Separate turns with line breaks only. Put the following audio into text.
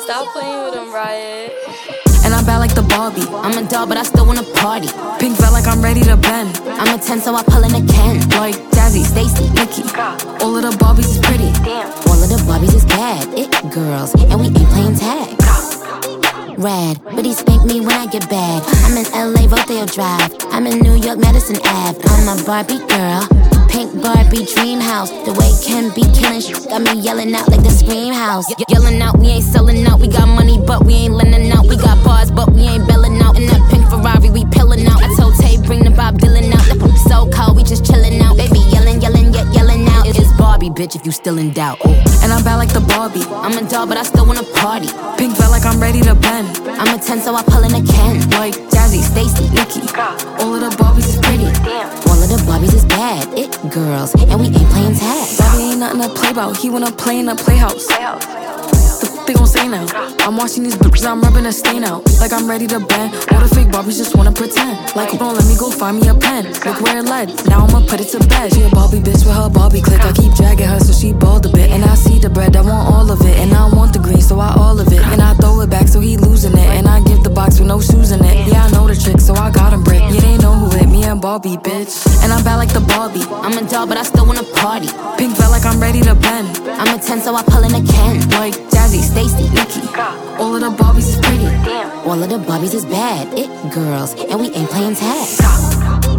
Stop playing with him, Riot.
And I'm bad like the Barbie.
I'm a doll, but I still wanna party.
Pink felt like I'm ready to bend.
I'm a 10, so I pull in a Ken.
Like Jazzy,
Stacy,
Nikki. All of the Barbies is pretty.
Damn.
All of the Barbies is bad. It girls, and we ain't playing tag. Rad, but he spank me when I get bad. I'm in LA, Rodeo Drive. I'm in New York, Madison Ave. I'm a Barbie girl. Pink Barbie dream house. The way Ken be killing got me yelling out like the Scream House. Yelling out, we ain't selling out. We got money, but we ain't lending out. We got bars, but we ain't belling out. In that pink Ferrari, we pillin' out. I told Tay, bring the Bob Dylan out. The poop so cold, we just chillin' out. Baby yelling, yelling, yet yelling out. It's Barbie, bitch, if you still in doubt. Ooh.
And I'm bad like the Barbie.
I'm a doll, but I still wanna party.
Pink felt like I'm ready to bend.
I'm a 10, so I pull in a Ken.
Like Jazzy,
Stacy,
Nikki. All of the Barbies is pretty.
Damn.
All of the Barbies is bad. It girls, and we ain't playing tag.
Bobby ain't nothing to play about. He wanna play in the playhouse. The f they gon' say now? I'm watching these bitches, I'm rubbing a stain out. Like I'm ready to bend. All the fake Barbies just wanna pretend. Like, hold on, let me go find me a pen. Look where it led. Now I'ma put it to bed. She a Barbie bitch with her Barbie click. I keep dragging her so she bald a bit. And I see the bread, I want all of it. And I want the green, so I all of it. And I throw it back so he losing it. And I give the box with no shoes in it. Yeah, I know the trick, so I got him brick. Yeah, they know who hit me and Barbie, bitch. And I'm bad like the Barbie.
I'm a doll, but I still wanna party.
Pink felt like I'm ready to bend.
I'm a 10, so I pull in a Ken.
Like Jazzy,
Stacy, Nikki.
All of the Barbies is pretty.
Damn.
All of the Barbies is bad. It girls, and we ain't playing tag.